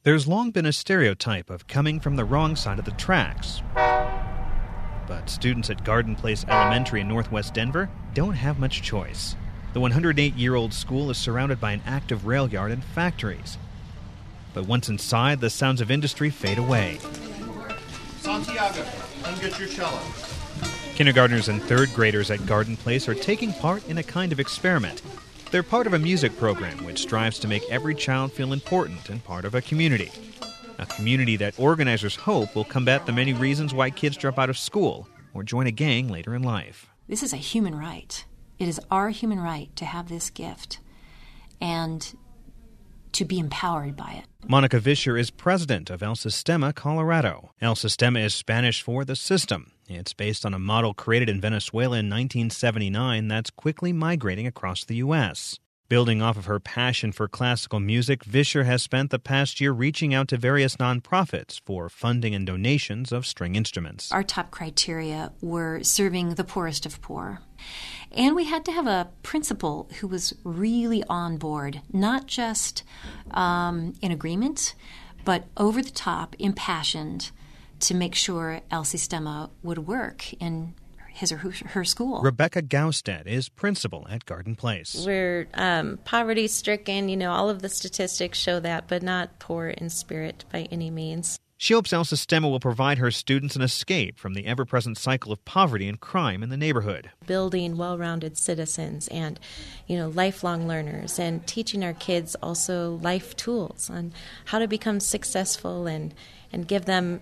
There's long been a stereotype of coming from the wrong side of the tracks. But students at Garden Place Elementary in northwest Denver don't have much choice. The 108-year-old school is surrounded by an active rail yard and factories. But once inside, the sounds of industry fade away. Santiago, come get your cello. Kindergartners and third graders at Garden Place are taking part in a kind of experiment. They're part of a music program which strives to make every child feel important and part of a community. A community that organizers hope will combat the many reasons why kids drop out of school or join a gang later in life. This is a human right. It is our human right to have this gift and to be empowered by it. Monica Vischer is president of El Sistema Colorado. El Sistema is Spanish for the system. It's based on a model created in Venezuela in 1979 that's quickly migrating across the U.S. Building off of her passion for classical music, Vischer has spent the past year reaching out to various nonprofits for funding and donations of string instruments. Our top criteria were serving the poorest of poor. And we had to have a principal who was really on board, not just in agreement, but over the top, impassioned to make sure El Sistema would work in his or her school. Rebecca Gaustad is principal at Garden Place. We're poverty-stricken, all of the statistics show that, but not poor in spirit by any means. She hopes El Sistema will provide her students an escape from the ever-present cycle of poverty and crime in the neighborhood. Building well-rounded citizens and, lifelong learners, and teaching our kids also life tools on how to become successful and give them,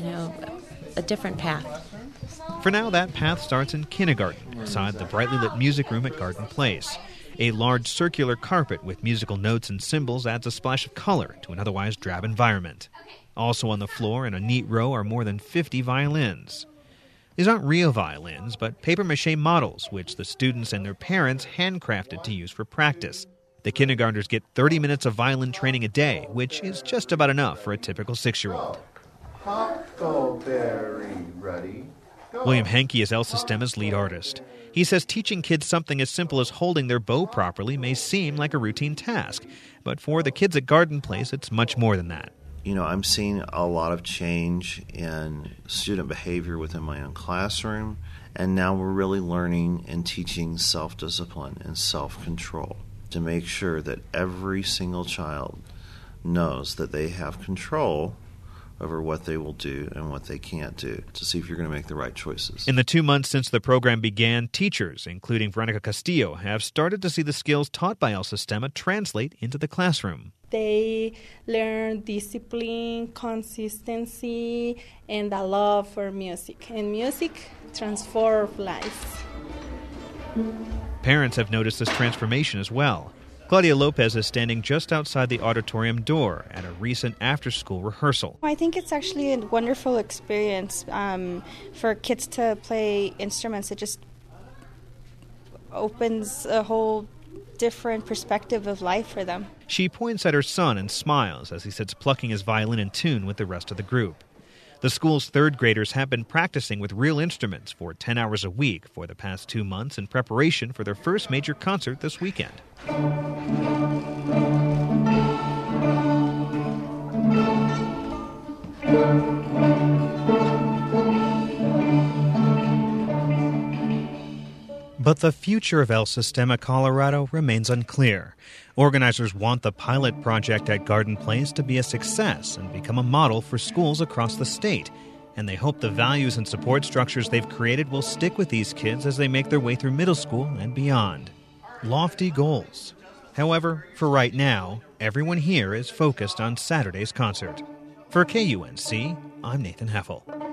a different path. For now, that path starts in kindergarten, inside the brightly lit music room at Garden Place. A large circular carpet with musical notes and symbols adds a splash of color to an otherwise drab environment. Also on the floor in a neat row are more than 50 violins. These aren't real violins, but papier-mâché models, which the students and their parents handcrafted to use for practice. The kindergartners get 30 minutes of violin training a day, which is just about enough for a typical 6-year-old. Huckleberry, ready? Go. William Henke is El Sistema's lead artist. He says teaching kids something as simple as holding their bow properly may seem like a routine task, but for the kids at Garden Place, it's much more than that. I'm seeing a lot of change in student behavior within my own classroom, and now we're really learning and teaching self-discipline and self-control to make sure that every single child knows that they have control over what they will do and what they can't do, to see if you're going to make the right choices. In the 2 months since the program began, teachers, including Veronica Castillo, have started to see the skills taught by El Sistema translate into the classroom. They learn discipline, consistency, and a love for music. And music transforms lives. Parents have noticed this transformation as well. Claudia Lopez is standing just outside the auditorium door at a recent after-school rehearsal. I think it's actually a wonderful experience for kids to play instruments. It just opens a whole different perspective of life for them. She points at her son and smiles as he sits plucking his violin in tune with the rest of the group. The school's third graders have been practicing with real instruments for 10 hours a week for the past 2 months in preparation for their first major concert this weekend. But the future of El Sistema Colorado remains unclear. Organizers want the pilot project at Garden Place to be a success and become a model for schools across the state. And they hope the values and support structures they've created will stick with these kids as they make their way through middle school and beyond. Lofty goals. However, for right now, everyone here is focused on Saturday's concert. For KUNC, I'm Nathan Heffel.